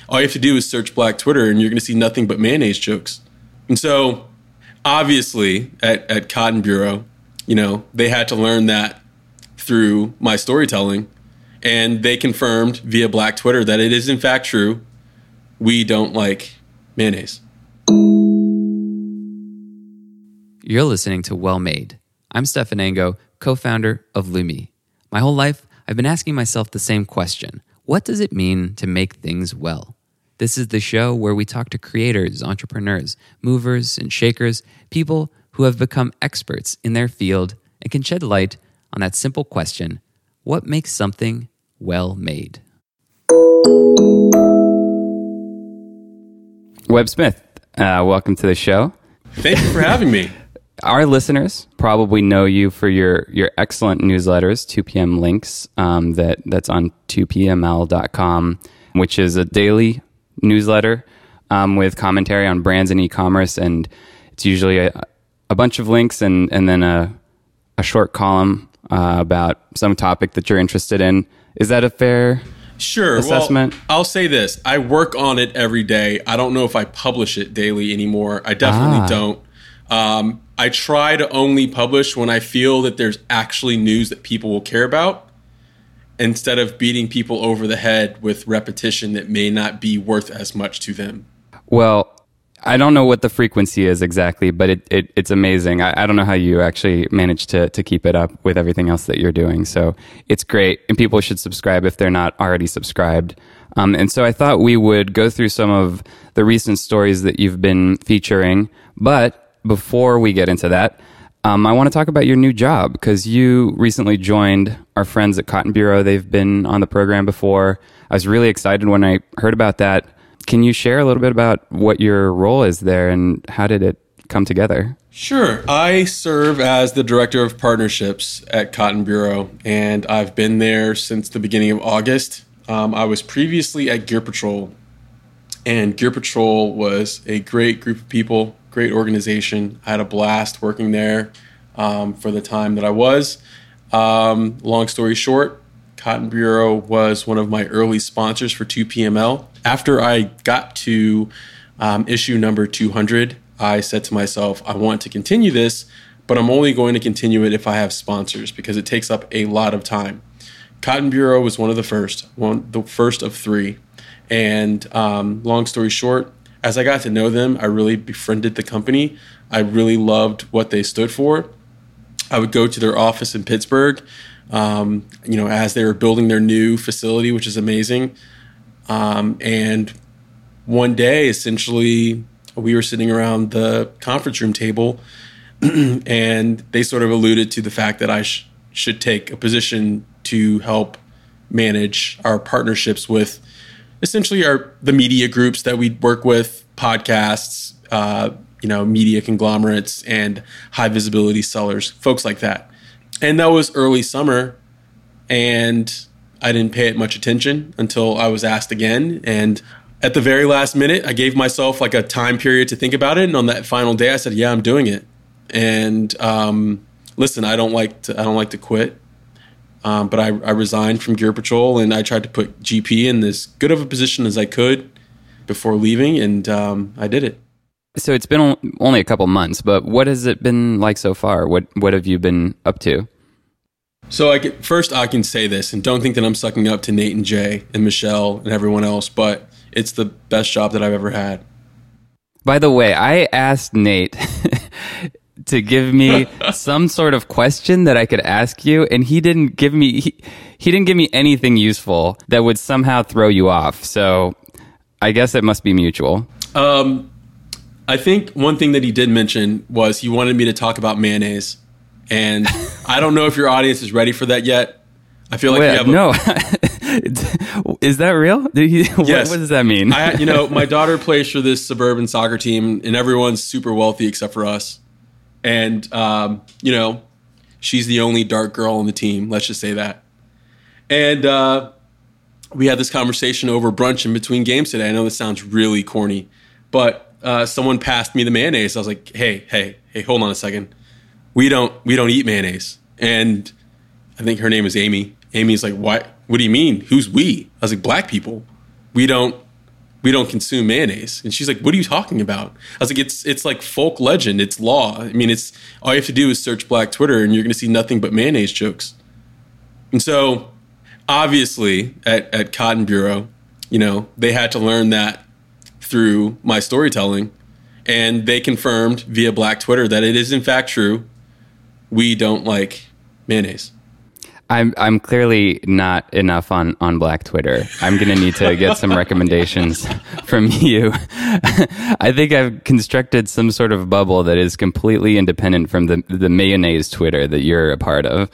all you have to do is search Black Twitter and you're going to see nothing but mayonnaise jokes. And so obviously at Cotton Bureau, they had to learn that through my storytelling, and they confirmed via Black Twitter that it is in fact true. We don't like mayonnaise. You're listening to Well Made. I'm Stefan Ango, co-founder of Lumi. My whole life, I've been asking myself the same question. What does it mean to make things well? This is the show where we talk to creators, entrepreneurs, movers and shakers, people who have become experts in their field and can shed light on that simple question, what makes something well made? Webb Smith, welcome to the show. Thank you for having me. Our listeners probably know you for your excellent newsletters, 2PM Links, that's on 2pml.com, which is a daily newsletter with commentary on brands and e-commerce, and it's usually a bunch of links and then a short column about some topic that you're interested in. Is that a fair assessment? Well, I'll say this. I work on it every day. I don't know if I publish it daily anymore. I definitely don't. I try to only publish when I feel that there's actually news that people will care about, instead of beating people over the head with repetition that may not be worth as much to them. Well, I don't know what the frequency is exactly, but it's amazing. I don't know how you actually manage to keep it up with everything else that you're doing. So it's great, and people should subscribe if they're not already subscribed. And so I thought we would go through some of the recent stories that you've been featuring, but before we get into that, I want to talk about your new job, because you recently joined our friends at Cotton Bureau. They've been on the program before. I was really excited when I heard about that. Can you share a little bit about what your role is there and how did it come together? Sure. I serve as the Director of Partnerships at Cotton Bureau, and I've been there since the beginning of August. I was previously at Gear Patrol, and Gear Patrol was a great group of people, great organization. I had a blast working there for the time that I was. Long story short, Cotton Bureau was one of my early sponsors for 2PML. After I got to issue number 200, I said to myself, I want to continue this, but I'm only going to continue it if I have sponsors, because it takes up a lot of time. Cotton Bureau was one of the first of three. And long story short, as I got to know them, I really befriended the company. I really loved what they stood for. I would go to their office in Pittsburgh, as they were building their new facility, which is amazing. And one day, essentially, we were sitting around the conference room table, and they sort of alluded to the fact that I should take a position to help manage our partnerships with essentially the media groups that we work with, podcasts, media conglomerates and high visibility sellers, folks like that. And that was early summer, and I didn't pay it much attention until I was asked again. And at the very last minute, I gave myself like a time period to think about it. And on that final day, I said, yeah, I'm doing it. And listen, I don't like to quit. But I resigned from Gear Patrol, and I tried to put GP in as good of a position as I could before leaving, and I did it. So it's been only a couple months, but what has it been like so far? What have you been up to? So I can say this, and don't think that I'm sucking up to Nate and Jay and Michelle and everyone else, but it's the best job that I've ever had. By the way, I asked Nate to give me some sort of question that I could ask you, and he didn't give me anything useful that would somehow throw you off. So I guess it must be mutual. I think one thing that he did mention was he wanted me to talk about mayonnaise, and I don't know if your audience is ready for that yet. I feel like no. Is that real? Yes. What does that mean? My daughter plays for this suburban soccer team, and everyone's super wealthy except for us. And, she's the only dark girl on the team. Let's just say that. And we had this conversation over brunch in between games today. I know this sounds really corny, but someone passed me the mayonnaise. I was like, hey, hold on a second. We don't eat mayonnaise. And I think her name is Amy. Amy's like, what do you mean? Who's we? I was like, black people. We don't we don't consume mayonnaise. And she's like, what are you talking about? I was like, it's like folk legend. It's law. I mean, it's all you have to do is search Black Twitter and you're going to see nothing but mayonnaise jokes. And so obviously at Cotton Bureau, they had to learn that through my storytelling, and they confirmed via Black Twitter that it is in fact true. We don't like mayonnaise. I'm clearly not enough on Black Twitter. I'm going to need to get some recommendations from you. I think I've constructed some sort of bubble that is completely independent from the mayonnaise Twitter that you're a part of.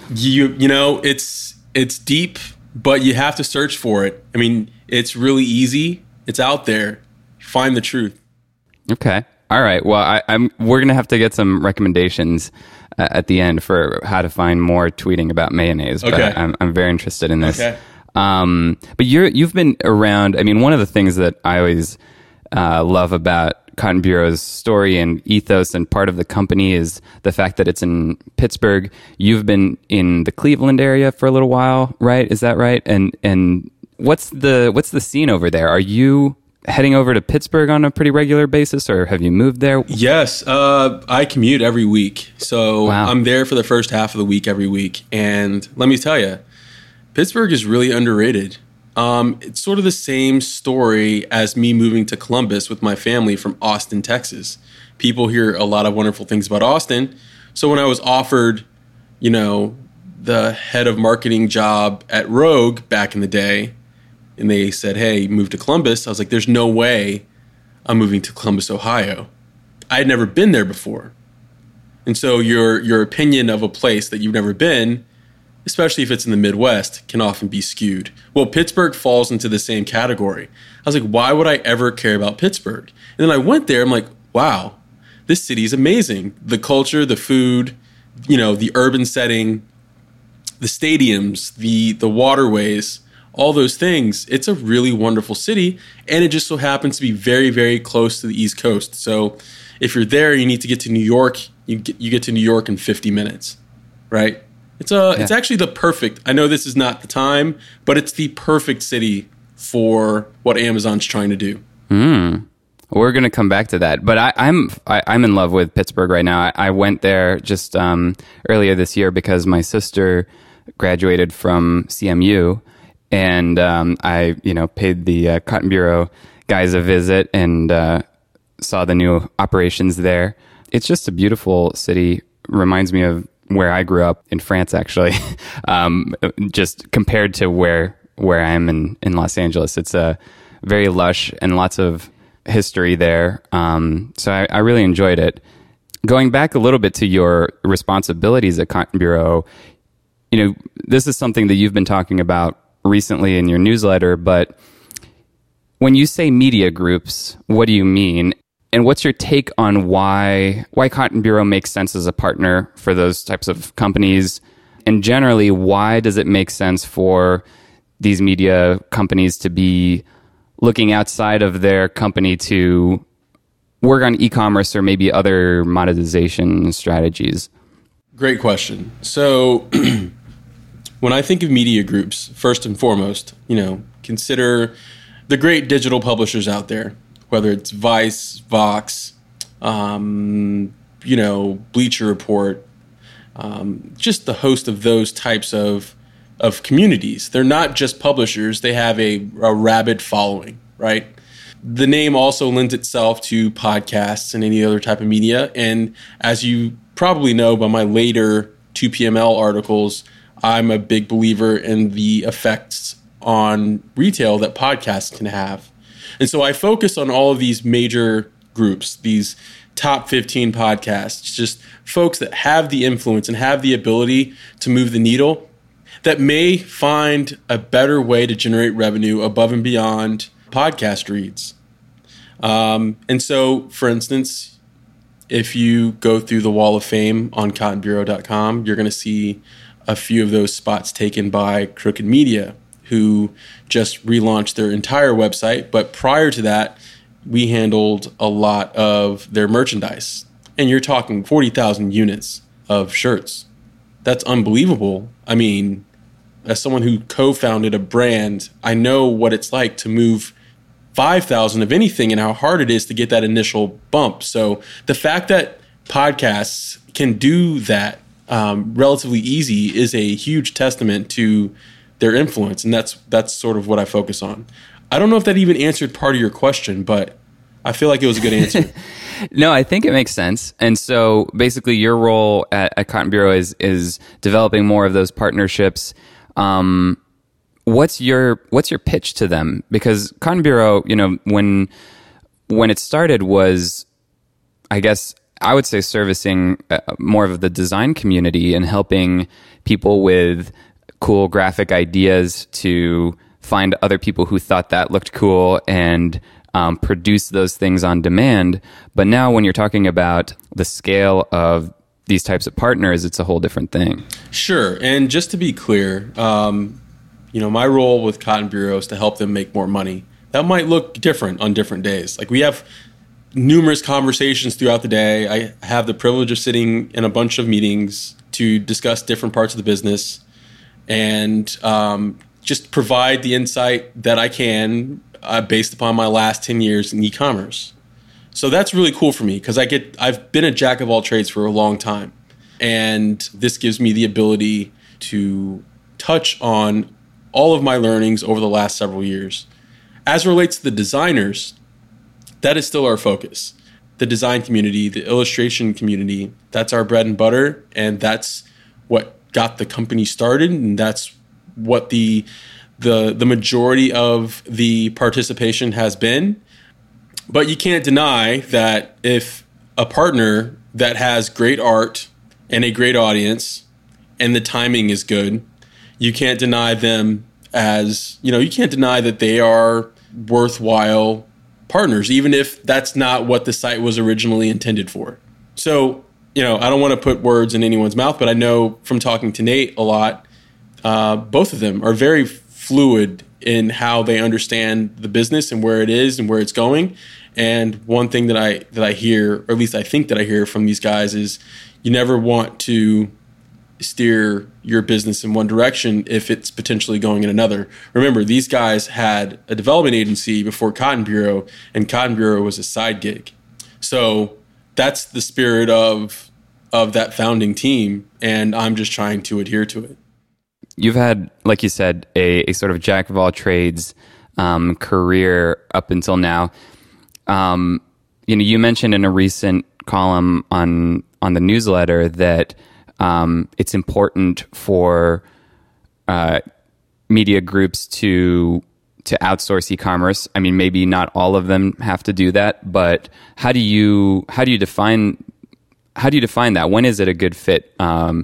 It's deep, but you have to search for it. I mean, it's really easy. It's out there. Find the truth. Okay. All right. Well, we're going to have to get some recommendations at the end for how to find more tweeting about mayonnaise. But okay. I'm very interested in this. Okay. But you've been around. I mean, one of the things that I always love about Cotton Bureau's story and ethos and part of the company is the fact that it's in Pittsburgh. You've been in the Cleveland area for a little while, right? Is that right? And what's the scene over there? Are you heading over to Pittsburgh on a pretty regular basis, or have you moved there? Yes, I commute every week. So wow. I'm there for the first half of the week every week. And let me tell you, Pittsburgh is really underrated. It's sort of the same story as me moving to Columbus with my family from Austin, Texas. People hear a lot of wonderful things about Austin. So when I was offered, the head of marketing job at Rogue back in the day, and they said, hey, move to Columbus, I was like, there's no way I'm moving to Columbus, Ohio. I had never been there before. And so your opinion of a place that you've never been, especially if it's in the Midwest, can often be skewed. Well, Pittsburgh falls into the same category. I was like, why would I ever care about Pittsburgh? And then I went there, I'm like, wow, this city is amazing. The culture, the food, the urban setting, the stadiums, the waterways, all those things. It's a really wonderful city, and it just so happens to be very, very close to the East Coast. So if you're there, you need to get to New York. You get to New York in 50 minutes, right? It's actually the perfect. I know this is not the time, but it's the perfect city for what Amazon's trying to do. We're going to come back to that, but I'm in love with Pittsburgh right now. I went there just earlier this year because my sister graduated from CMU. And I, paid the Cotton Bureau guys a visit and saw the new operations there. It's just a beautiful city. Reminds me of where I grew up in France, actually. Just compared to where I am in Los Angeles, it's very lush and lots of history there. So I really enjoyed it. Going back a little bit to your responsibilities at Cotton Bureau, this is something that you've been talking about recently in your newsletter, but when you say media groups, what do you mean? And what's your take on why Cotton Bureau makes sense as a partner for those types of companies? And generally, why does it make sense for these media companies to be looking outside of their company to work on e-commerce or maybe other monetization strategies? Great question. So when I think of media groups, first and foremost, consider the great digital publishers out there, whether it's Vice, Vox, Bleacher Report, just the host of those types of communities. They're not just publishers. They have a rabid following, right? The name also lends itself to podcasts and any other type of media. And as you probably know by my later 2PML articles, I'm a big believer in the effects on retail that podcasts can have. And so I focus on all of these major groups, these top 15 podcasts, just folks that have the influence and have the ability to move the needle, that may find a better way to generate revenue above and beyond podcast reads. And so, for instance, if you go through the Wall of Fame on cottonbureau.com, you're going to see a few of those spots taken by Crooked Media, who just relaunched their entire website. But prior to that, we handled a lot of their merchandise. And you're talking 40,000 units of shirts. That's unbelievable. I mean, as someone who co-founded a brand, I know what it's like to move 5,000 of anything, and how hard it is to get that initial bump. So the fact that podcasts can do that relatively easy is a huge testament to their influence, and that's sort of what I focus on. I don't know if that even answered part of your question, but I feel like it was a good answer. No, I think it makes sense. And so basically your role at Cotton Bureau is developing more of those partnerships. What's your pitch to them? Because Cotton Bureau, when it started was, I guess I would say, servicing more of the design community and helping people with cool graphic ideas to find other people who thought that looked cool and produce those things on demand. But now when you're talking about the scale of these types of partners, it's a whole different thing. Sure. And just to be clear, my role with Cotton Bureau is to help them make more money. That might look different on different days. Like, we have numerous conversations throughout the day. I have the privilege of sitting in a bunch of meetings to discuss different parts of the business and just provide the insight that I can based upon my last 10 years in e-commerce. So that's really cool for me because I've been a jack of all trades for a long time. And this gives me the ability to touch on all of my learnings over the last several years. As it relates to the designers, that is still our focus. The design community, the illustration community, that's our bread and butter, and that's what got the company started, and that's what the majority of the participation has been. But you can't deny that if a partner that has great art and a great audience and the timing is good, you can't deny them as, you can't deny that they are worthwhile partners, even if that's not what the site was originally intended for. So, I don't want to put words in anyone's mouth, but I know from talking to Nate a lot, both of them are very fluid in how they understand the business and where it is and where it's going. And one thing that I hear, or at least I think that I hear from these guys, is you never want to steer your business in one direction if it's potentially going in another. Remember, these guys had a development agency before Cotton Bureau, and Cotton Bureau was a side gig. So that's the spirit of that founding team, and I'm just trying to adhere to it. You've had, like you said, a sort of jack of all trades career up until now. You mentioned in a recent column on the newsletter that it's important for media groups to outsource e-commerce. I mean, maybe not all of them have to do that, but how do you define that? When is it a good fit?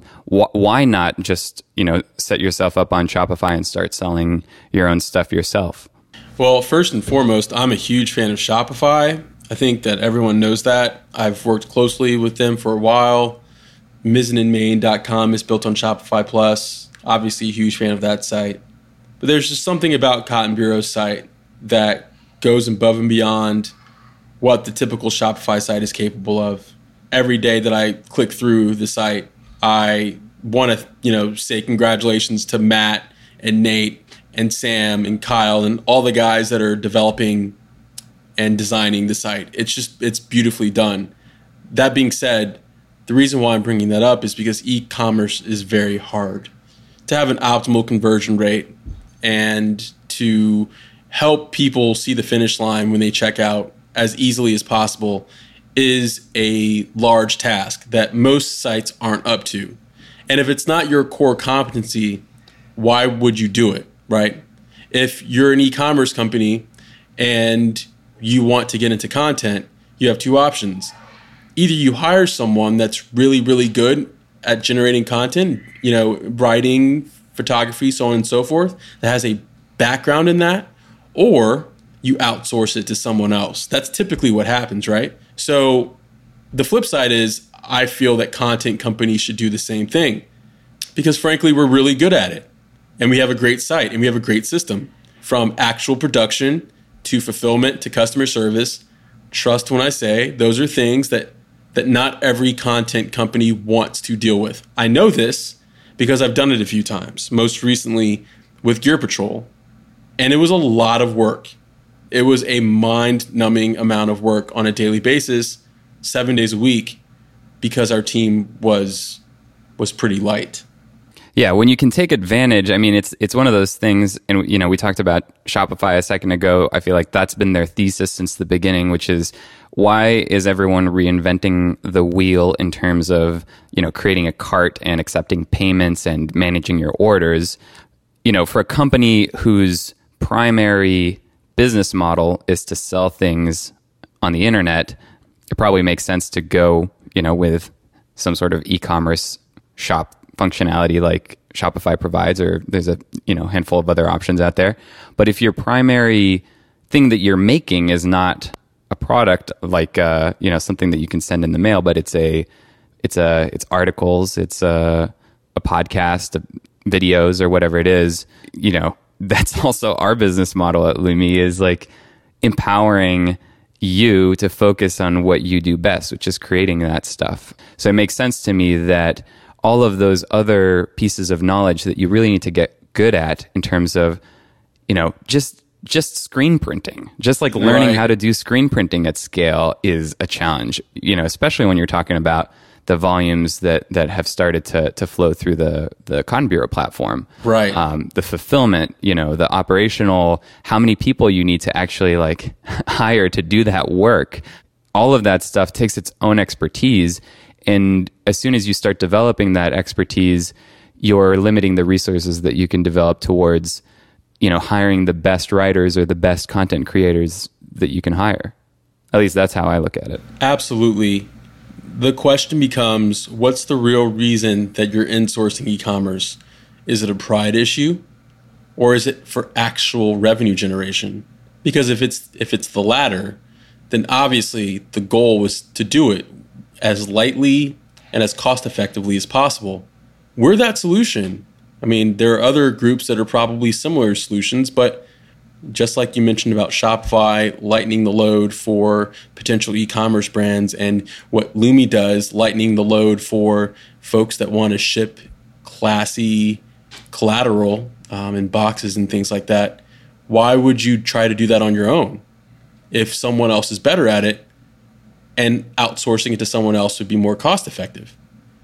Why not just set yourself up on Shopify and start selling your own stuff yourself? Well, first and foremost, I'm a huge fan of Shopify. I think that everyone knows that. I've worked closely with them for a while. MizzenandMain.com is built on Shopify Plus. Obviously a huge fan of that site. But there's just something about Cotton Bureau's site that goes above and beyond what the typical Shopify site is capable of. Every day that I click through the site, I want to, say congratulations to Matt and Nate and Sam and Kyle and all the guys that are developing and designing the site. It's beautifully done. That being said, the reason why I'm bringing that up is because e-commerce is very hard. To have an optimal conversion rate and to help people see the finish line when they check out as easily as possible is a large task that most sites aren't up to. And if it's not your core competency, why would you do it, right? If you're an e-commerce company and you want to get into content, you have two options. Either you hire someone that's really, really good at generating content, writing, photography, so on and so forth, that has a background in that, or you outsource it to someone else. That's typically what happens, right? So the flip side is I feel that content companies should do the same thing because, frankly, we're really good at it. And we have a great site and we have a great system, from actual production to fulfillment to customer service. Trust when I say those are things that not every content company wants to deal with. I know this because I've done it a few times, most recently with Gear Patrol. And it was a lot of work. It was a mind-numbing amount of work on a daily basis, 7 days a week, because our team was pretty light. Yeah, when you can take advantage, I mean, it's one of those things, and we talked about Shopify a second ago. I feel like that's been their thesis since the beginning, which is, why is everyone reinventing the wheel in terms of, creating a cart and accepting payments and managing your orders? For a company whose primary business model is to sell things on the internet, it probably makes sense to go, with some sort of e-commerce shop functionality like Shopify provides, or there's a handful of other options out there. But if your primary thing that you're making is not a product like something that you can send in the mail, but it's articles, it's a podcast, videos, or whatever it is, that's also our business model at Lumi, is like empowering you to focus on what you do best, which is creating that stuff. So it makes sense to me that all of those other pieces of knowledge that you really need to get good at in terms of, just screen printing, just like learning how to do screen printing at scale is a challenge, especially when you're talking about the volumes that have started to flow through the Cotton Bureau platform. Right. The fulfillment, the operational, how many people you need to actually like hire to do that work. All of that stuff takes its own expertise. And as soon as you start developing that expertise, you're limiting the resources that you can develop towards, hiring the best writers or the best content creators that you can hire. At least that's how I look at it. Absolutely. The question becomes, what's the real reason that you're insourcing e-commerce? Is it a pride issue, or is it for actual revenue generation? Because if it's the latter, then obviously the goal was to do it as lightly and as cost effectively as possible. We're that solution. I mean, there are other groups that are probably similar solutions, but just like you mentioned about Shopify lightening the load for potential e-commerce brands, and what Lumi does, lightening the load for folks that want to ship classy collateral in boxes and things like that, why would you try to do that on your own if someone else is better at it? And outsourcing it to someone else would be more cost effective.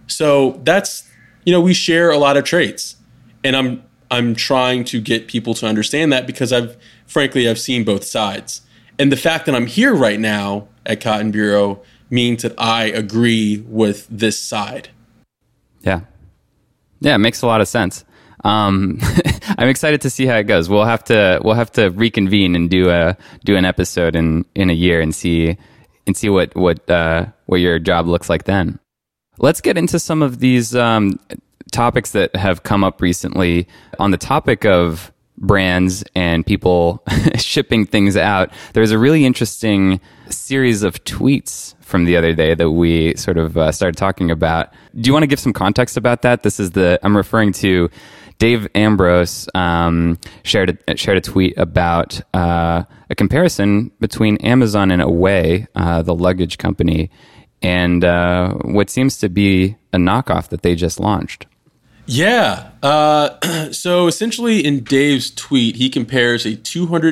So that's, we share a lot of traits. And I'm trying to get people to understand that, because I've seen both sides. And the fact that I'm here right now at Cotton Bureau means that I agree with this side. Yeah. Yeah, it makes a lot of sense. I'm excited to see how it goes. We'll have to reconvene and do an episode in a year and see what your job looks like then. Let's get into some of these topics that have come up recently on the topic of brands and people shipping things out. There's a really interesting series of tweets from the other day that we sort of started talking about. Do you want to give some context about that? I'm referring to Dave Ambrose shared a tweet about a comparison between Amazon and Away, the luggage company, and what seems to be a knockoff that they just launched. Yeah. So essentially in Dave's tweet, he compares a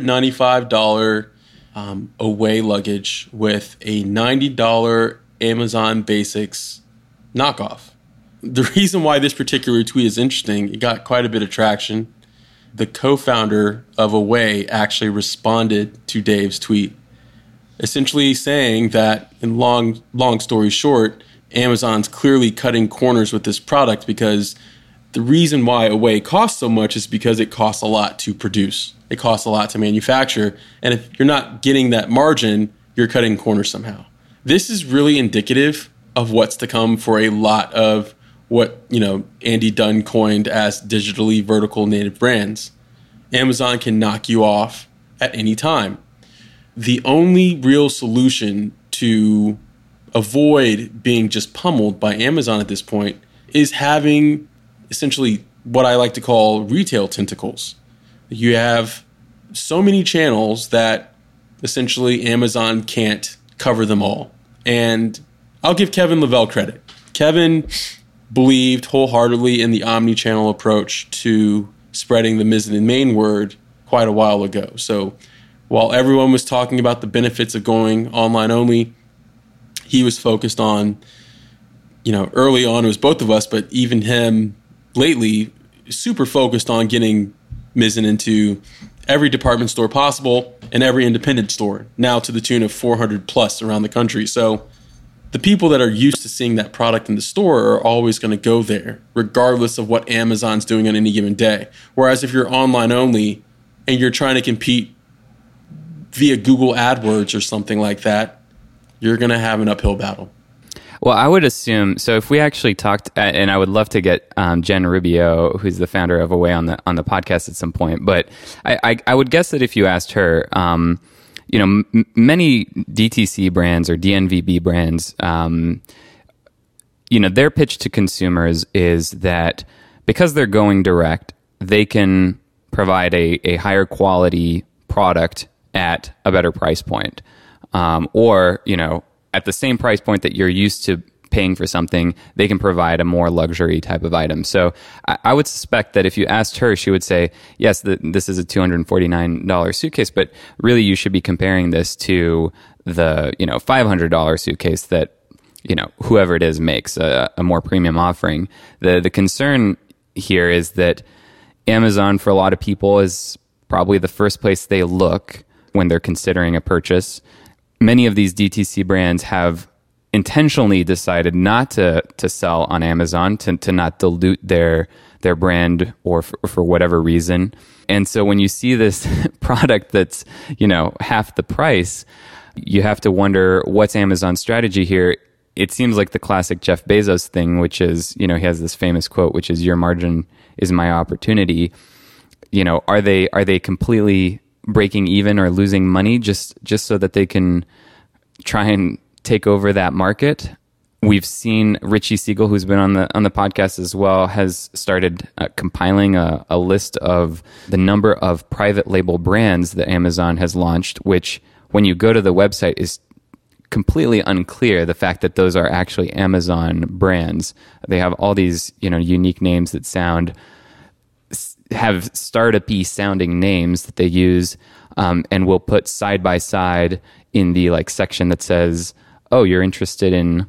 $295 Away luggage with a $90 Amazon Basics knockoff. The reason why this particular tweet is interesting, it got quite a bit of traction. The co-founder of Away actually responded to Dave's tweet, essentially saying that, in long story short, Amazon's clearly cutting corners with this product, because the reason why Away costs so much is because it costs a lot to produce. It costs a lot to manufacture. And if you're not getting that margin, you're cutting corners somehow. This is really indicative of what's to come for a lot of what, Andy Dunn coined as digitally vertical native brands. Amazon can knock you off at any time. The only real solution to avoid being just pummeled by Amazon at this point is having essentially what I like to call retail tentacles. You have so many channels that essentially Amazon can't cover them all. And I'll give Kevin Lavelle credit. Kevin believed wholeheartedly in the omni-channel approach to spreading the Mizzen and Main word quite a while ago. So while everyone was talking about the benefits of going online only, he was focused on, early on it was both of us, but even him lately, super focused on getting Mizzen into every department store possible and every independent store, now to the tune of 400 plus around the country. So the people that are used to seeing that product in the store are always going to go there, regardless of what Amazon's doing on any given day. Whereas if you're online only and you're trying to compete via Google AdWords or something like that, you're going to have an uphill battle. Well, I would assume, so if we actually talked, and I would love to get Jen Rubio, who's the founder of Away, on the podcast at some point, but I would guess that if you asked her, many DTC brands or DNVB brands, their pitch to consumers is that because they're going direct, they can provide a higher quality product at a better price point, or at the same price point that you're used to paying for something, they can provide a more luxury type of item. So I would suspect that if you asked her, she would say, yes, this is a $249 suitcase, but really you should be comparing this to the $500 suitcase that whoever it is makes, a more premium offering. The concern here is that Amazon, for a lot of people, is probably the first place they look when they're considering a purchase. Many of these DTC brands have intentionally decided not to sell on Amazon, to not dilute their brand or for whatever reason. And so when you see this product that's, half the price, you have to wonder, what's Amazon's strategy here? It seems like the classic Jeff Bezos thing, which is, he has this famous quote, which is, "Your margin is my opportunity." Are they completely breaking even or losing money just so that they can try and take over that market? We've seen Richie Siegel, who's been on the podcast as well, has started compiling a list of the number of private label brands that Amazon has launched, which when you go to the website is completely unclear, the fact that those are actually Amazon brands. They have all these unique names that have startup-y sounding names that they use, and will put side by side in the section that says, "Oh, you're interested in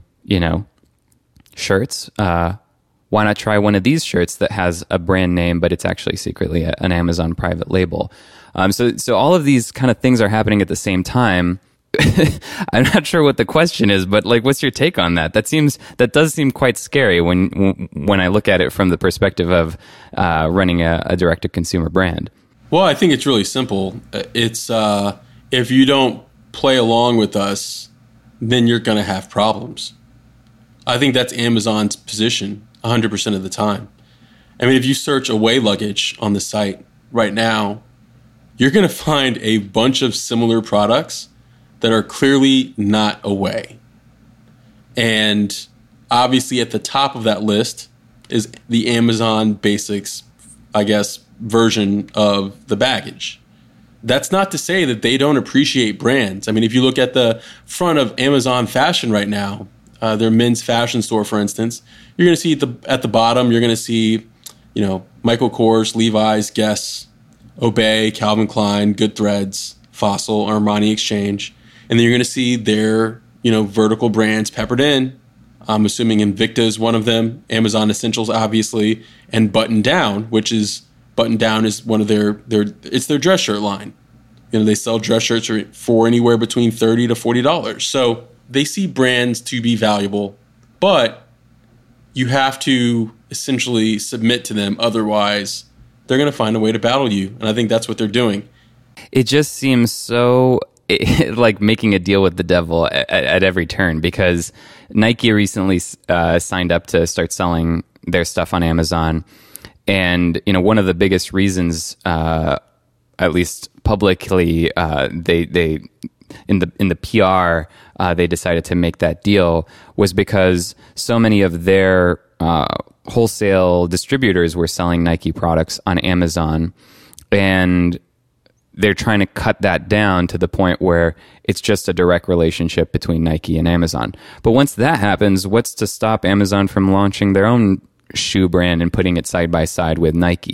shirts? Why not try one of these shirts that has a brand name, but it's actually secretly an Amazon private label?" So all of these kind of things are happening at the same time. I'm not sure what the question is, but what's your take on that? That does seem quite scary when I look at it from the perspective of running a direct-to-consumer brand. Well, I think it's really simple. It's if you don't play along with us, then you're going to have problems. I think that's Amazon's position 100% of the time. I mean, if you search Away luggage on the site right now, you're going to find a bunch of similar products that are clearly not Away. And obviously at the top of that list is the Amazon Basics, I guess, version of the baggage. That's not to say that they don't appreciate brands. I mean, if you look at the front of Amazon Fashion right now, their men's fashion store, for instance, you're going to see at the bottom, you're going to see, Michael Kors, Levi's, Guess, Obey, Calvin Klein, Good Threads, Fossil, Armani Exchange. And then you're going to see their, vertical brands peppered in. I'm assuming Invicta is one of them, Amazon Essentials, obviously, and Button Down, Button Down is one of their dress shirt line. They sell dress shirts for anywhere between $30 to $40. So they see brands to be valuable, but you have to essentially submit to them. Otherwise, they're going to find a way to battle you. And I think that's what they're doing. It just seems so like making a deal with the devil at every turn, because Nike recently signed up to start selling their stuff on Amazon. And, one of the biggest reasons, at least publicly, they in the PR, they decided to make that deal was because so many of their wholesale distributors were selling Nike products on Amazon, and they're trying to cut that down to the point where it's just a direct relationship between Nike and Amazon. But once that happens, what's to stop Amazon from launching their own shoe brand and putting it side by side with Nike?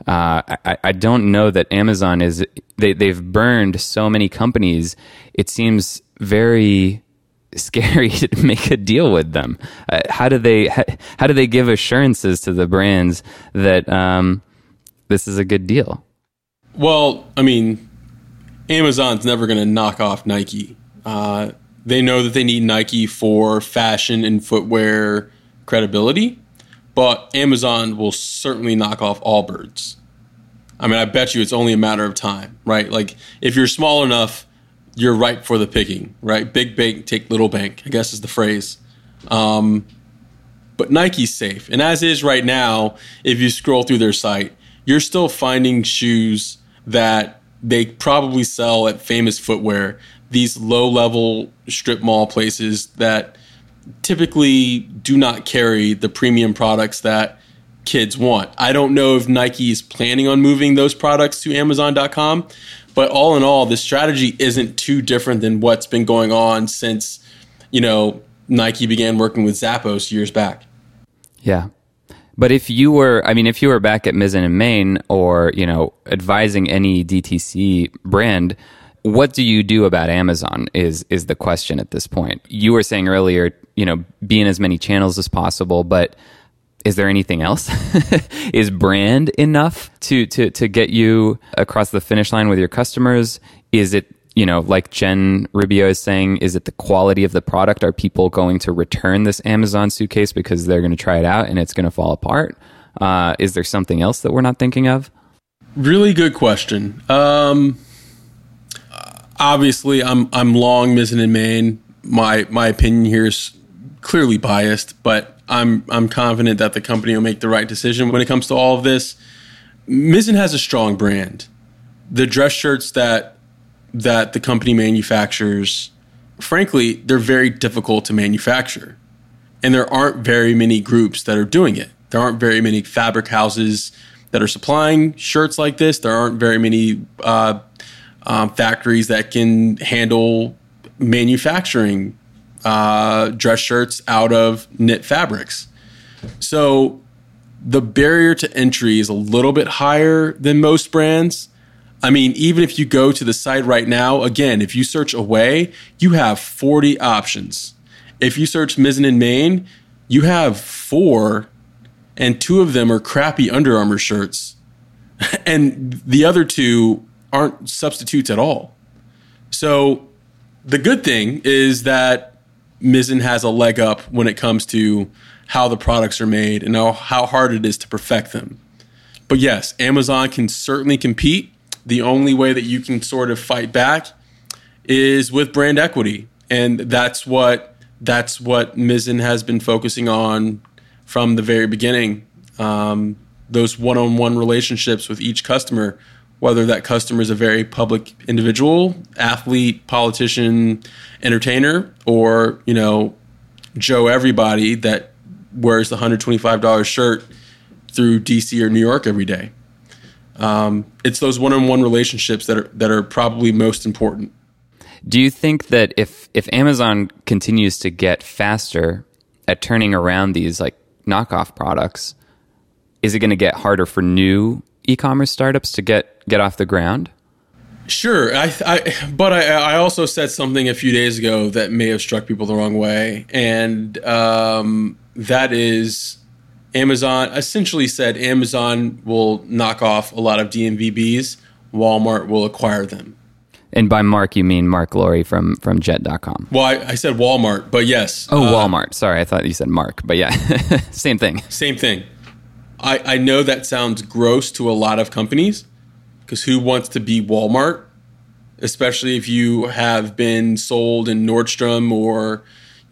I don't know that Amazon is, they've burned so many companies. It seems very scary to make a deal with them. How do they give assurances to the brands that this is a good deal? Well, I mean, Amazon's never going to knock off Nike. They know that they need Nike for fashion and footwear credibility, but Amazon will certainly knock off Allbirds. I mean, I bet you it's only a matter of time, right? Like, if you're small enough, you're ripe for the picking, right? Big bank, take little bank, I guess is the phrase. But Nike's safe. And as is right now, if you scroll through their site, you're still finding shoes that they probably sell at Famous Footwear, these low-level strip mall places that typically do not carry the premium products that kids want. I don't know if Nike is planning on moving those products to Amazon.com, but all in all, the strategy isn't too different than what's been going on since, Nike began working with Zappos years back. Yeah. But if you were back at Mizzen and Main or, advising any DTC brand, what do you do about Amazon is the question at this point. You were saying earlier, be in as many channels as possible, but is there anything else? Is brand enough to get you across the finish line with your customers? Is it, like Jen Rubio is saying, is it the quality of the product? Are people going to return this Amazon suitcase because they're going to try it out and it's going to fall apart? Is there something else that we're not thinking of? Really good question. Obviously, I'm long Mizzen and Main. My opinion here is clearly biased, but I'm confident that the company will make the right decision when it comes to all of this. Mizzen has a strong brand. The dress shirts that the company manufactures, frankly, they're very difficult to manufacture. And there aren't very many groups that are doing it. There aren't very many fabric houses that are supplying shirts like this. There aren't very many factories that can handle manufacturing dress shirts out of knit fabrics. So the barrier to entry is a little bit higher than most brands. I mean, even if you go to the site right now, again, if you search Away, you have 40 options. If you search Mizzen and Main, you have 4, and 2 of them are crappy Under Armour shirts. And the other 2 aren't substitutes at all. So the good thing is that Mizzen has a leg up when it comes to how the products are made and how hard it is to perfect them. But yes, Amazon can certainly compete. The only way that you can sort of fight back is with brand equity. And that's what Mizzen has been focusing on from the very beginning. Those one-on-one relationships with each customer, whether that customer is a very public individual, athlete, politician, entertainer, or, Joe Everybody that wears the $125 shirt through DC or New York every day. It's those one-on-one relationships that are probably most important. Do you think that if Amazon continues to get faster at turning around these like knockoff products, is it going to get harder for new e-commerce startups to get off the ground? Sure, but I also said something a few days ago that may have struck people the wrong way, and that is Amazon essentially said Amazon will knock off a lot of DNVBs, Walmart will acquire them. And by Mark, you mean Mark Laurie from Jet.com. Well, I said Walmart, but yes. Oh, Walmart. Sorry, I thought you said Mark, but yeah, same thing. Same thing. I know that sounds gross to a lot of companies, because who wants to be Walmart, especially if you have been sold in Nordstrom or,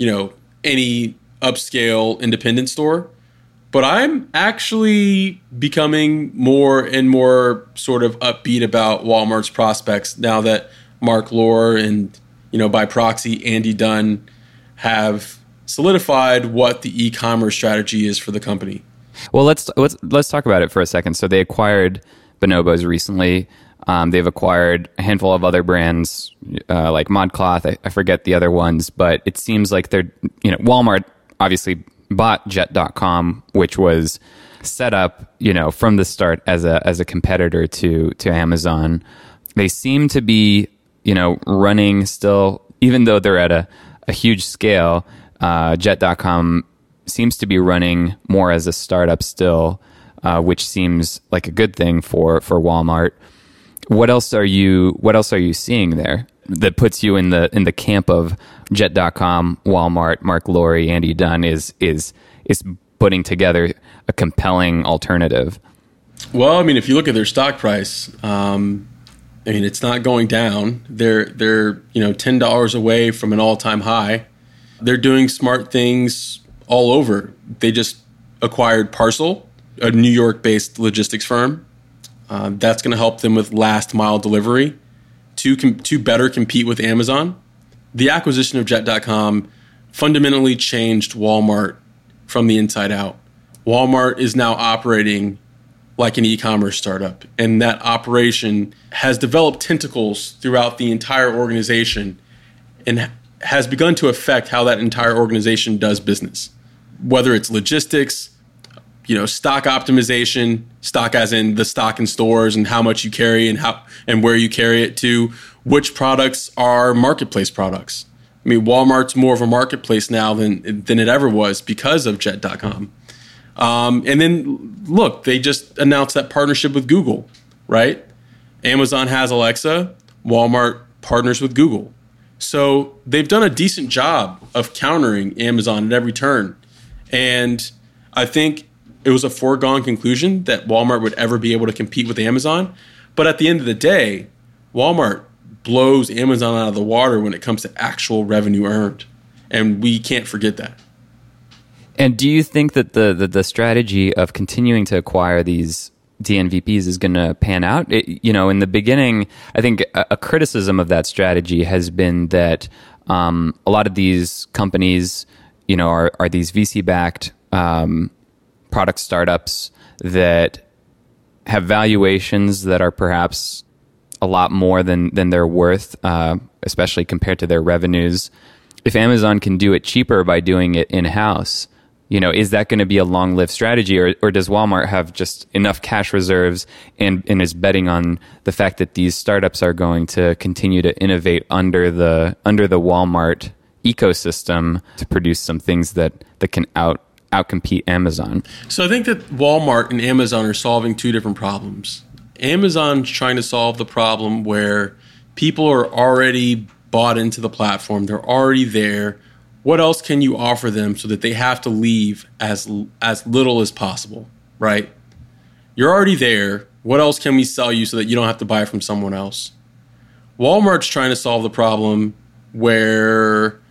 any upscale independent store. But I'm actually becoming more and more sort of upbeat about Walmart's prospects now that Mark Lore and, by proxy, Andy Dunn have solidified what the e-commerce strategy is for the company. Well, let's talk about it for a second. So they acquired Bonobos recently. They've acquired a handful of other brands like ModCloth. I forget the other ones, but it seems like they're, Walmart obviously bought Jet.com, which was set up, from the start as a competitor to Amazon. They seem to be, running still, even though they're at a huge scale. Jet.com seems to be running more as a startup still, which seems like a good thing for Walmart. What else are you seeing there that puts you in the camp of Jet.com, Walmart, Mark Lowry, Andy Dunn is putting together a compelling alternative? Well, I mean, if you look at their stock price, it's not going down. They're $10 away from an all-time high. They're doing smart things all over. They just acquired Parcel, a New York-based logistics firm. That's going to help them with last mile delivery to better compete with Amazon. The acquisition of Jet.com fundamentally changed Walmart from the inside out. Walmart is now operating like an e-commerce startup, and that operation has developed tentacles throughout the entire organization and has begun to affect how that entire organization does business. Whether it's logistics, stock optimization, stock as in the stock in stores and how much you carry and where you carry it, to which products are marketplace products. I mean, Walmart's more of a marketplace now than it ever was because of Jet.com. And then, look, they just announced that partnership with Google, right? Amazon has Alexa. Walmart partners with Google. So they've done a decent job of countering Amazon at every turn. And I think it was a foregone conclusion that Walmart would ever be able to compete with Amazon. But at the end of the day, Walmart blows Amazon out of the water when it comes to actual revenue earned. And we can't forget that. And do you think that the strategy of continuing to acquire these DNVPs is going to pan out? In the beginning, I think a criticism of that strategy has been that a lot of these companies, are these VC-backed product startups that have valuations that are perhaps a lot more than they're worth, especially compared to their revenues. If Amazon can do it cheaper by doing it in-house, is that going to be a long-lived strategy, or does Walmart have just enough cash reserves and is betting on the fact that these startups are going to continue to innovate under the Walmart ecosystem to produce some things that can outcompete Amazon? So I think that Walmart and Amazon are solving two different problems. Amazon's trying to solve the problem where people are already bought into the platform. They're already there. What else can you offer them so that they have to leave as little as possible, right? You're already there. What else can we sell you so that you don't have to buy from someone else? Walmart's trying to solve the problem where,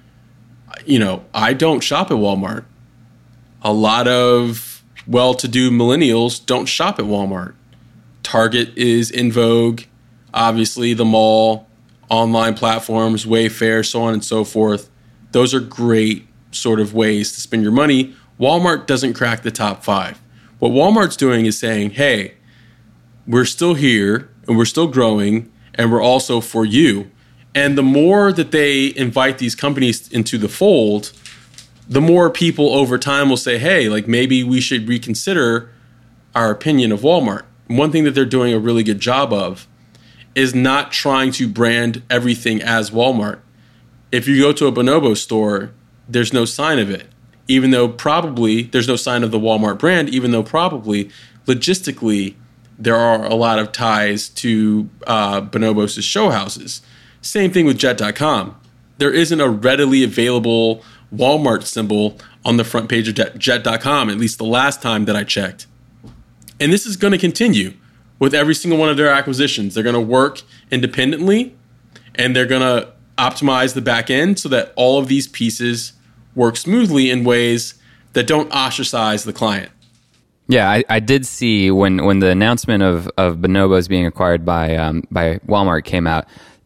I don't shop at Walmart. A lot of well-to-do millennials don't shop at Walmart. Target is in vogue. Obviously, the mall, online platforms, Wayfair, so on and so forth. Those are great sort of ways to spend your money. Walmart doesn't crack the top 5. What Walmart's doing is saying, hey, we're still here and we're still growing and we're also for you. And the more that they invite these companies into the fold, the more people over time will say, hey, maybe we should reconsider our opinion of Walmart. One thing that they're doing a really good job of is not trying to brand everything as Walmart. If you go to a Bonobo store, there's no sign of it, even though probably there's no sign of the Walmart brand, even though probably logistically there are a lot of ties to Bonobos' show houses. Same thing with Jet.com. There isn't a readily available Walmart symbol on the front page of Jet.com, at least the last time that I checked. And this is going to continue with every single one of their acquisitions. They're going to work independently, and they're going to optimize the back end so that all of these pieces work smoothly in ways that don't ostracize the client. Yeah, I did see when the announcement of Bonobos being acquired by Walmart came out.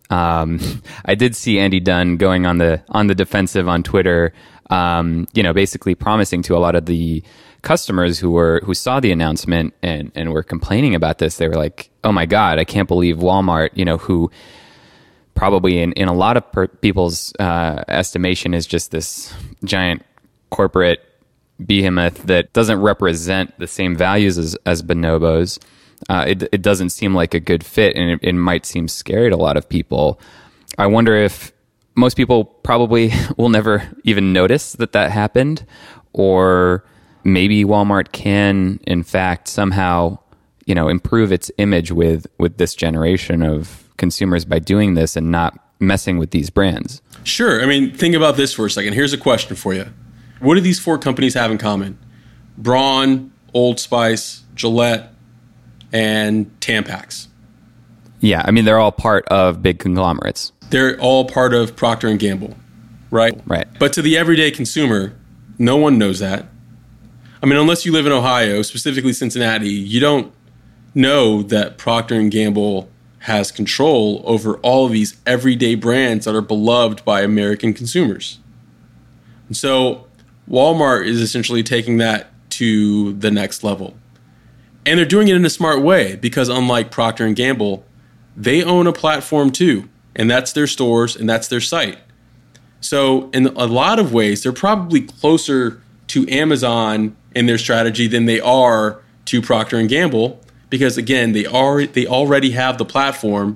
I did see Andy Dunn going on the defensive on Twitter, basically promising to a lot of the customers who saw the announcement and were complaining about this. They were like, "Oh my God, I can't believe Walmart," who probably in a lot of people's estimation is just this giant corporate, behemoth that doesn't represent the same values as Bonobos, it doesn't seem like a good fit, and it might seem scary to a lot of people. I wonder if most people probably will never even notice that happened, or maybe Walmart can, in fact, somehow, improve its image with this generation of consumers by doing this and not messing with these brands. Sure. I mean, think about this for a second. Here's a question for you. What do these 4 companies have in common? Braun, Old Spice, Gillette, and Tampax. Yeah, I mean, they're all part of big conglomerates. They're all part of Procter & Gamble, right? Right. But to the everyday consumer, no one knows that. I mean, unless you live in Ohio, specifically Cincinnati, you don't know that Procter & Gamble has control over all of these everyday brands that are beloved by American consumers. And so Walmart is essentially taking that to the next level. And they're doing it in a smart way because unlike Procter & Gamble, they own a platform too. And that's their stores and that's their site. So in a lot of ways, they're probably closer to Amazon in their strategy than they are to Procter & Gamble. Because again, they already have the platform.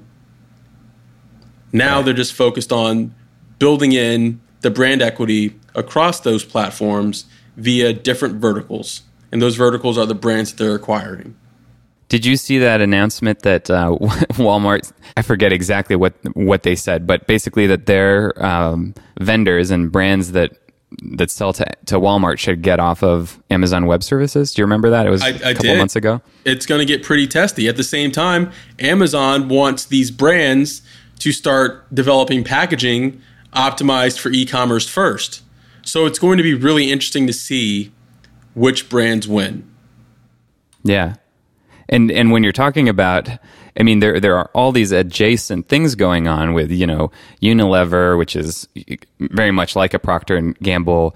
Now they're just focused on building in the brand equity across those platforms via different verticals. And those verticals are the brands that they're acquiring. Did you see that announcement that Walmart, I forget exactly what they said, but basically that their vendors and brands that sell to Walmart should get off of Amazon Web Services? Do you remember that? It was a couple months ago. It's going to get pretty testy. At the same time, Amazon wants these brands to start developing packaging optimized for e-commerce first. So it's going to be really interesting to see which brands win. Yeah. And when you're talking about, I mean, there are all these adjacent things going on with, Unilever, which is very much like a Procter & Gamble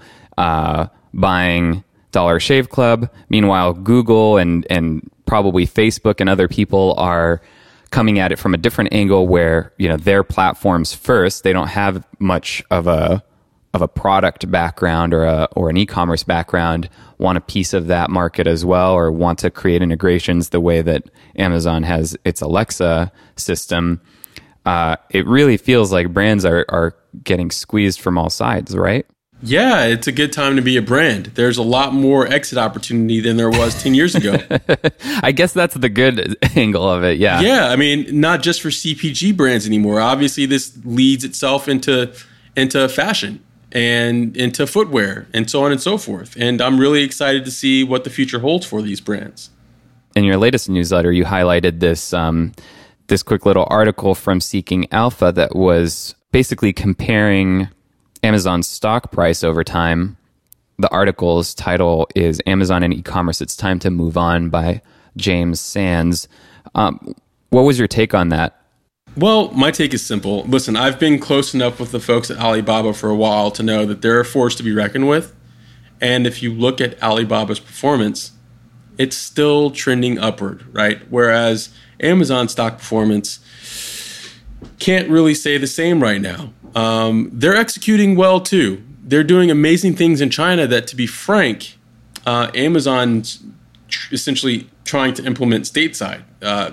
buying Dollar Shave Club. Meanwhile, Google and probably Facebook and other people are coming at it from a different angle where, their platforms first, they don't have much of a product background or an e-commerce background, want a piece of that market as well, or want to create integrations the way that Amazon has its Alexa system. It really feels like brands are getting squeezed from all sides, right? Yeah, it's a good time to be a brand. There's a lot more exit opportunity than there was 10 years ago. I guess that's the good angle of it, yeah. Yeah, I mean, not just for CPG brands anymore. Obviously, this leads itself into fashion and into footwear and so on and so forth. And I'm really excited to see what the future holds for these brands. In your latest newsletter, you highlighted this quick little article from Seeking Alpha that was basically comparing Amazon's stock price over time. The article's title is Amazon and E-commerce, It's Time to Move On by James Sands. What was your take on that? Well, my take is simple. Listen, I've been close enough with the folks at Alibaba for a while to know that they're a force to be reckoned with. And if you look at Alibaba's performance, it's still trending upward, right? Whereas Amazon stock performance can't really say the same right now. They're executing well too. They're doing amazing things in China that, to be frank, Amazon's essentially trying to implement stateside.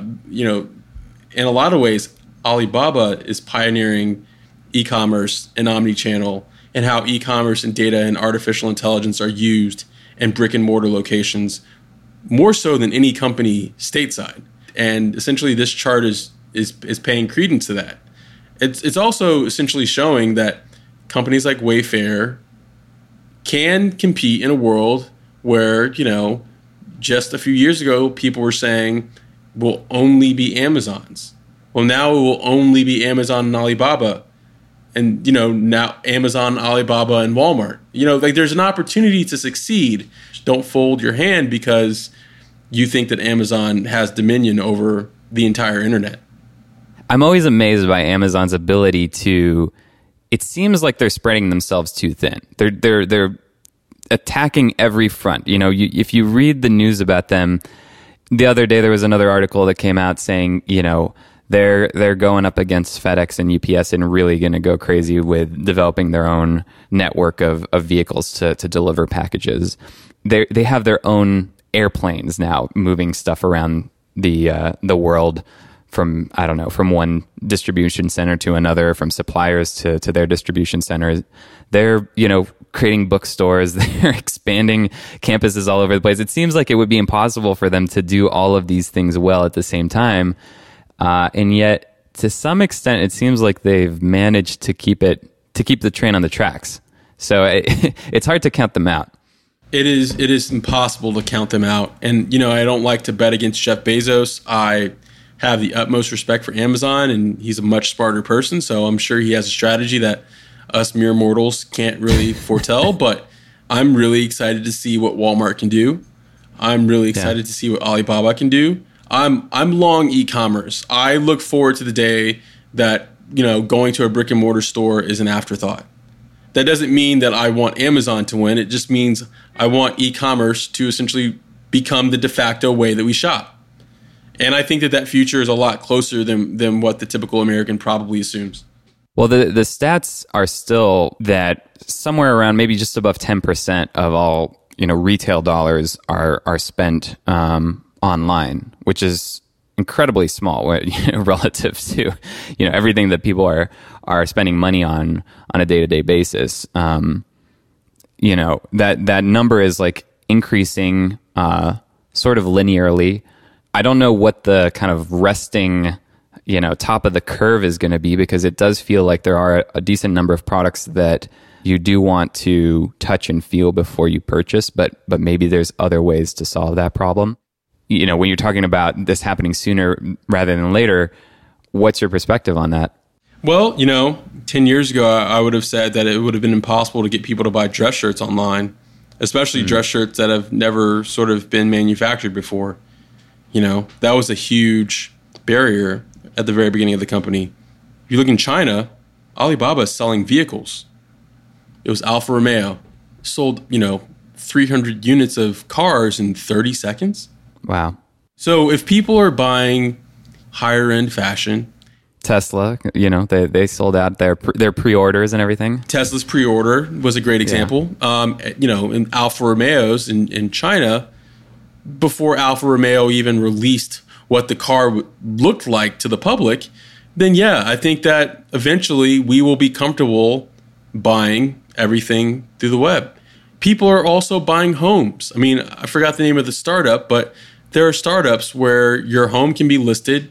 In a lot of ways, Alibaba is pioneering e-commerce and omni-channel and how e-commerce and data and artificial intelligence are used in brick and mortar locations more so than any company stateside. And essentially this chart is paying credence to that. It's also essentially showing that companies like Wayfair can compete in a world where, just a few years ago, people were saying will only be Amazon's. Well, now it will only be Amazon and Alibaba. And, now Amazon, Alibaba, and Walmart. There's an opportunity to succeed. Don't fold your hand because you think that Amazon has dominion over the entire internet. I'm always amazed by Amazon's ability to, it seems like they're spreading themselves too thin. They're attacking every front. If you read the news about them, the other day there was another article that came out saying, they're going up against FedEx and UPS and really going to go crazy with developing their own network of vehicles to deliver packages. They have their own airplanes now moving stuff around the world from, I don't know, from one distribution center to another, from suppliers to their distribution centers. They're, creating bookstores. They're expanding campuses all over the place. It seems like it would be impossible for them to do all of these things well at the same time. And yet, to some extent, it seems like they've managed to keep the train on the tracks. So it's hard to count them out. It is impossible to count them out. And, I don't like to bet against Jeff Bezos. I have the utmost respect for Amazon, and he's a much smarter person. So I'm sure he has a strategy that us mere mortals can't really foretell. But I'm really excited to see what Walmart can do. I'm really excited to see what Alibaba can do. I'm long e-commerce. I look forward to the day that, going to a brick and mortar store is an afterthought. That doesn't mean that I want Amazon to win. It just means I want e-commerce to essentially become the de facto way that we shop. And I think that future is a lot closer than what the typical American probably assumes. Well, the stats are still that somewhere around maybe just above 10% of all, retail dollars are spent online, which is incredibly small relative to everything that people are spending money on a day-to-day basis. That number is like increasing sort of linearly. I don't know what the kind of resting top of the curve is going to be, because it does feel like there are a decent number of products that you do want to touch and feel before you purchase, but maybe there's other ways to solve that problem. When you're talking about this happening sooner rather than later, what's your perspective on that? Well, 10 years ago, I would have said that it would have been impossible to get people to buy dress shirts online, especially dress shirts that have never sort of been manufactured before. That was a huge barrier at the very beginning of the company. If you look in China, Alibaba is selling vehicles. It was Alfa Romeo. Sold, 300 units of cars in 30 seconds. Wow. So if people are buying higher end fashion, Tesla, they sold out their pre-orders and everything. Tesla's pre-order was a great example. In Alfa Romeos in China, before Alfa Romeo even released what the car looked like to the public, then I think that eventually we will be comfortable buying everything through the web. People are also buying homes. I mean, I forgot the name of the startup, but there are startups where your home can be listed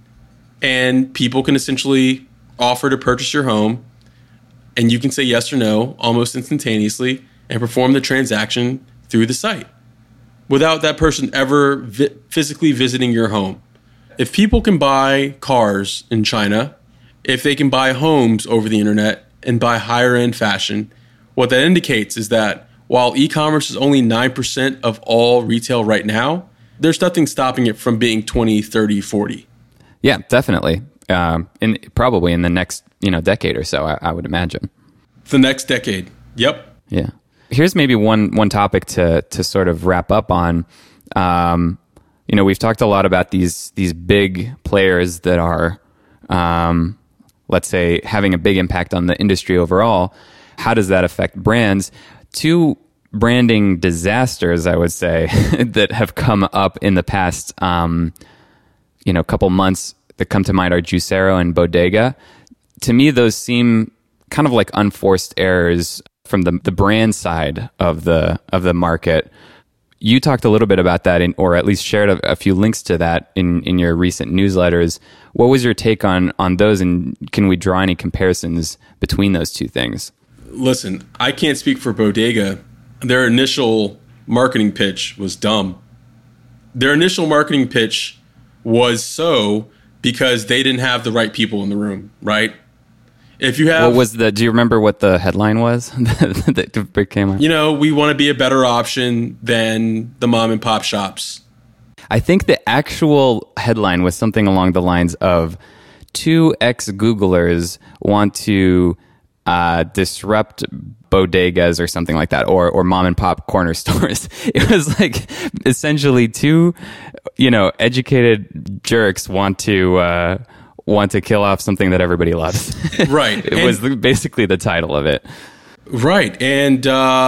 and people can essentially offer to purchase your home, and you can say yes or no almost instantaneously and perform the transaction through the site without that person ever physically visiting your home. If people can buy cars in China, if they can buy homes over the internet and buy higher end fashion, what that indicates is that while e-commerce is only 9% of all retail right now, there's nothing stopping it from being 20, 30, 40. Yeah, definitely. Probably in the next decade or so, I would imagine. The next decade. Yep. Yeah. Here's maybe one topic to sort of wrap up on. We've talked a lot about these big players that are, let's say, having a big impact on the industry overall. How does that affect brands? Two branding disasters, I would say, that have come up in the past, couple months that come to mind are Juicero and Bodega. To me, those seem kind of like unforced errors from the brand side of the market. You talked a little bit about that, or at least shared a few links to that in your recent newsletters. What was your take on those, and can we draw any comparisons between those two things? Listen, I can't speak for Bodega. Their initial marketing pitch was dumb. Their initial marketing pitch was because they didn't have the right people in the room, right? If you have, do you remember what the headline was that came out? We want to be a better option than the mom and pop shops. I think the actual headline was something along the lines of 2 ex-Googlers want to disrupt bodegas or something like that, or mom and pop corner stores. It was like essentially 2, educated jerks want to want to kill off something that everybody loves. Right. It was basically the title of it. Right. And,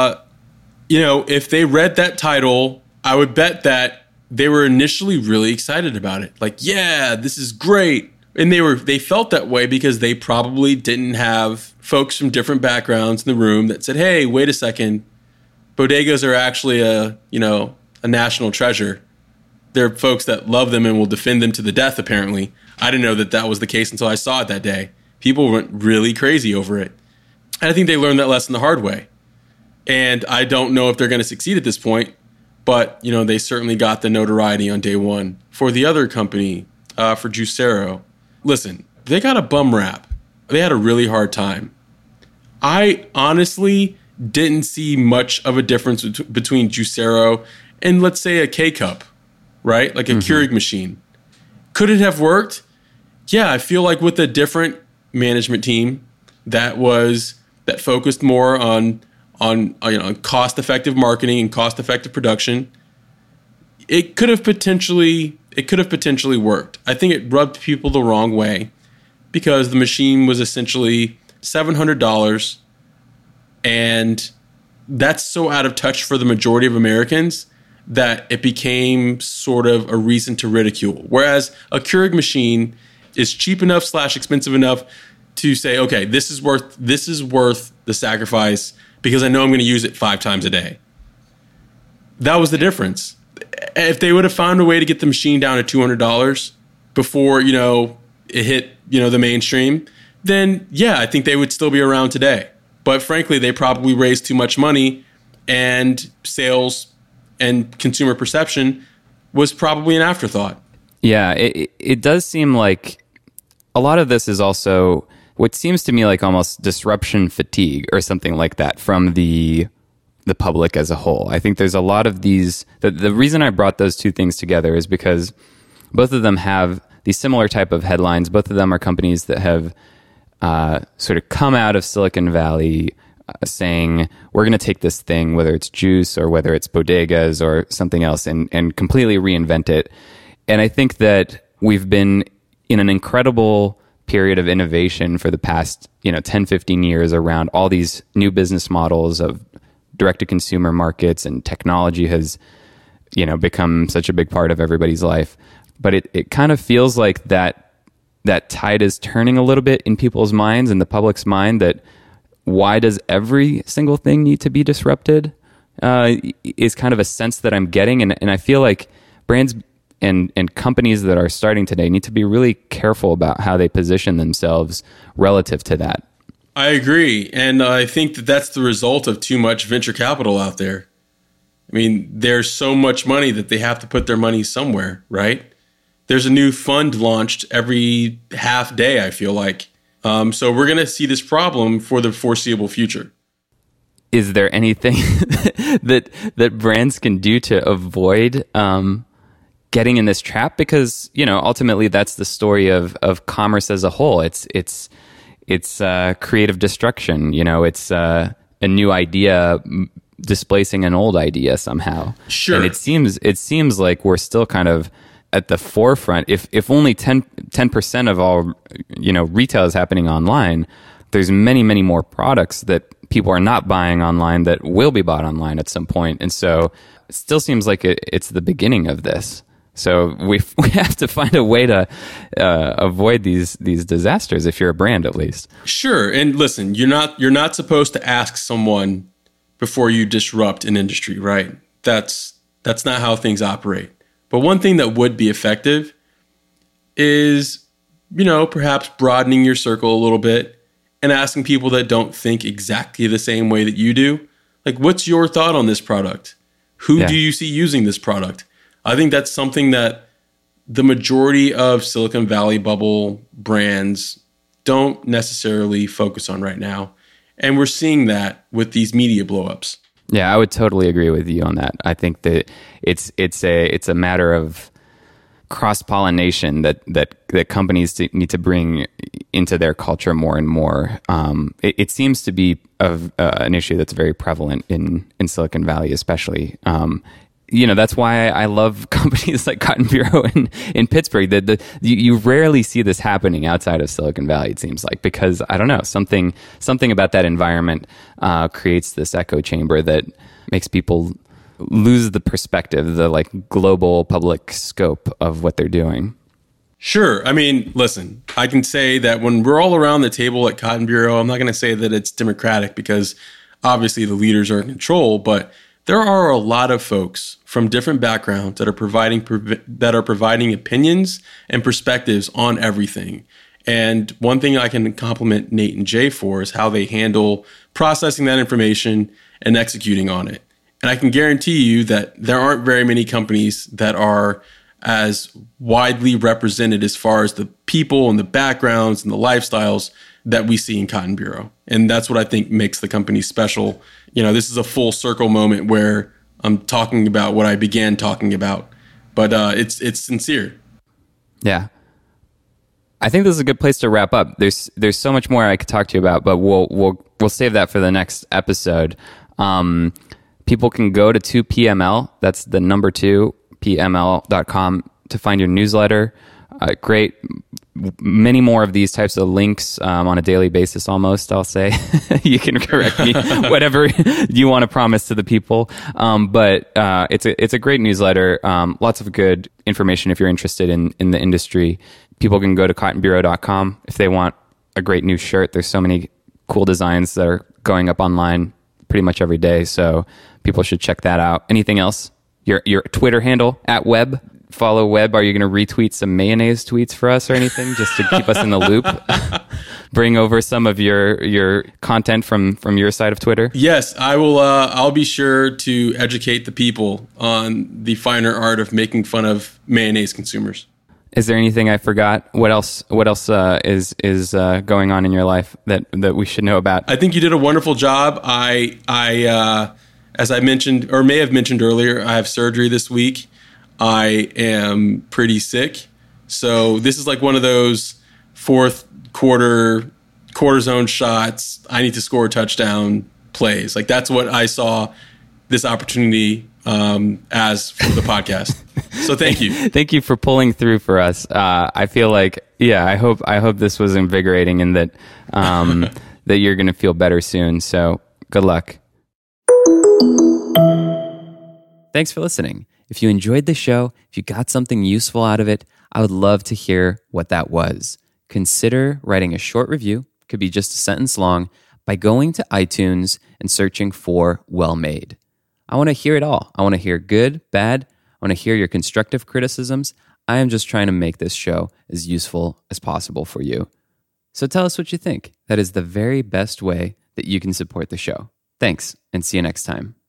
if they read that title, I would bet that they were initially really excited about it. Like, yeah, this is great. And they felt that way because they probably didn't have folks from different backgrounds in the room that said, hey, wait a second, bodegas are actually a national treasure. There are folks that love them and will defend them to the death, apparently. I didn't know that was the case until I saw it that day. People went really crazy over it. And I think they learned that lesson the hard way. And I don't know if they're going to succeed at this point, but, they certainly got the notoriety on day one. For the other company, for Juicero, listen, they got a bum rap. They had a really hard time. I honestly didn't see much of a difference between Juicero and, let's say, a K-Cup, right? Like a Keurig machine. Could it have worked? Yeah, I feel like with a different management team that focused more on cost-effective marketing and cost-effective production, it could have potentially worked. I think it rubbed people the wrong way because the machine was essentially $700, and that's so out of touch for the majority of Americans that it became sort of a reason to ridicule. Whereas a Keurig machine is cheap enough / expensive enough to say, okay, this is worth the sacrifice because I know I'm going to use it 5 times a day. That was the difference. If they would have found a way to get the machine down to $200 before, it hit, the mainstream, then yeah, I think they would still be around today. But frankly, they probably raised too much money, and sales and consumer perception was probably an afterthought. Yeah, it does seem like a lot of this is also what seems to me like almost disruption fatigue or something like that from the public as a whole. I think there's a lot of these. The reason I brought those two things together is because both of them have these similar type of headlines. Both of them are companies that have sort of come out of Silicon Valley saying, we're going to take this thing, whether it's juice or whether it's bodegas or something else, and completely reinvent it. And I think that we've been in an incredible period of innovation for the past 10, 15 years around all these new business models of direct-to-consumer markets, and technology has become such a big part of everybody's life. But it kind of feels like that tide is turning a little bit in people's minds and the public's mind, that why does every single thing need to be disrupted is kind of a sense that I'm getting. And I feel like brands and companies that are starting today need to be really careful about how they position themselves relative to that. I agree. And I think that that's the result of too much venture capital out there. I mean, there's so much money that they have to put their money somewhere, right? There's a new fund launched every half day, I feel like. So we're going to see this problem for the foreseeable future. Is there anything that brands can do to avoid getting in this trap? Because, ultimately that's the story of commerce as a whole. It's creative destruction. It's a new idea displacing an old idea somehow. Sure. And it seems like we're still kind of at the forefront. If only 10% of all retail is happening online, there's many, many more products that people are not buying online that will be bought online at some point. And so it still seems like it's the beginning of this. So we have to find a way to avoid these disasters, if you're a brand at least. Sure. And listen, you're not supposed to ask someone before you disrupt an industry, right? That's not how things operate. But one thing that would be effective is, perhaps broadening your circle a little bit and asking people that don't think exactly the same way that you do. Like, what's your thought on this product? Who do you see using this product? I think that's something that the majority of Silicon Valley bubble brands don't necessarily focus on right now. And we're seeing that with these media blowups. Yeah, I would totally agree with you on that. I think that it's a matter of cross-pollination that companies need to bring into their culture more and more. It seems to be an issue that's very prevalent in Silicon Valley, especially. that's why I love companies like Cotton Bureau in Pittsburgh. You rarely see this happening outside of Silicon Valley, it seems like, because I don't know, something about that environment creates this echo chamber that makes people lose the perspective, the like global public scope of what they're doing. Sure. I mean, listen, I can say that when we're all around the table at Cotton Bureau, I'm not going to say that it's democratic because obviously the leaders are in control, but there are a lot of folks from different backgrounds that are providing opinions and perspectives on everything. And one thing I can compliment Nate and Jay for is how they handle processing that information and executing on it. And I can guarantee you that there aren't very many companies that are as widely represented as far as the people and the backgrounds and the lifestyles that we see in Cotton Bureau. And that's what I think makes the company special. This is a full circle moment where I'm talking about what I began talking about, but it's sincere. Yeah. I think this is a good place to wrap up. There's so much more I could talk to you about, but we'll save that for the next episode. People can go to 2PML, that's the number 2, pml.com, to find your newsletter. Great. Many more of these types of links on a daily basis almost, I'll say. You can correct me, whatever you want to promise to the people. But it's a great newsletter. Lots of good information if you're interested in the industry. People can go to cottonbureau.com if they want a great new shirt. There's so many cool designs that are going up online pretty much every day, so people should check that out. Anything else? Your Twitter handle, @Webb. Follow Webb. Are you going to retweet some mayonnaise tweets for us or anything just to keep us in the loop? Bring over some of your content from your side of Twitter? Yes, I will. I'll be sure to educate the people on the finer art of making fun of mayonnaise consumers. Is there anything I forgot? What else is going on in your life that we should know about? I think you did a wonderful job. I as I mentioned or may have mentioned earlier, I have surgery this week. I am pretty sick. So this is like one of those fourth quarter cortisone shots. I need to score a touchdown plays. Like that's what I saw this opportunity as for the podcast. So thank you. Thank you for pulling through for us. I feel like, I hope this was invigorating and that that you're going to feel better soon. So good luck. Thanks for listening. If you enjoyed the show, if you got something useful out of it, I would love to hear what that was. Consider writing a short review, could be just a sentence long, by going to iTunes and searching for Well Made. I want to hear it all. I want to hear good, bad. I want to hear your constructive criticisms. I am just trying to make this show as useful as possible for you. So tell us what you think. That is the very best way that you can support the show. Thanks, and see you next time.